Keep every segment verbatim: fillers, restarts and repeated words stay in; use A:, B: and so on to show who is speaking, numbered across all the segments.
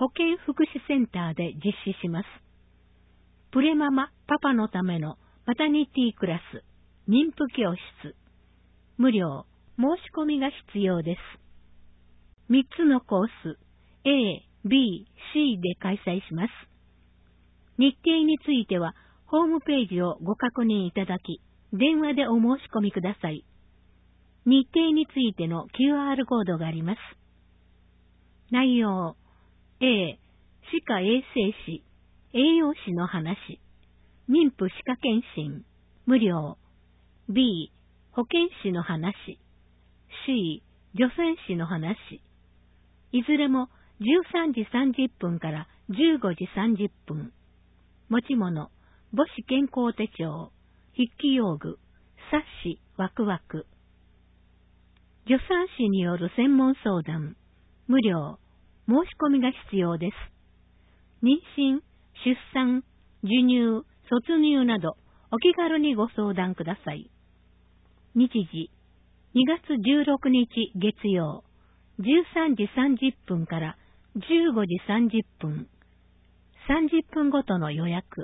A: 保健福祉センターで実施します。プレママパパのためのマタニティクラス、妊婦教室。無料、申し込みが必要です。みっつのコース、A、B、C で開催します。日程については、ホームページをご確認いただき、電話でお申し込みください。日程についての キューアール コードがあります。内容 A、歯科衛生士、栄養士の話、妊婦歯科検診、無料。B、保健師の話、C、助産師の話。いずれもじゅうさんじさんじゅっぷんからじゅうごじさんじゅっぷん。持ち物、母子健康手帳、筆記用具、冊子、ワクワク。助産師による専門相談、無料、申し込みが必要です。妊娠、出産、授乳、卒乳など、お気軽にご相談ください。日時、にがつじゅうろくにち月曜、じゅうさんじさんじゅっぷんからじゅうごじさんじゅっぷん、さんじゅっぷんごとの予約。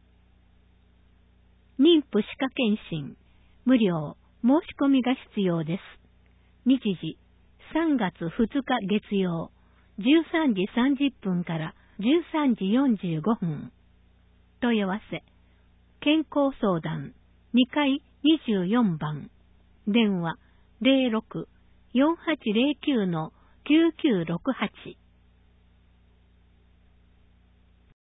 A: 妊婦歯科検診、無料、申し込みが必要です。日時、さんがつふつか月曜、じゅうさんじさんじゅっぷんからじゅうさんじよんじゅうごふん。問い合わせ、健康相談、にかいにじゅうよんばん。電話 ゼロろく よんはちゼロきゅう きゅうきゅうろくはち。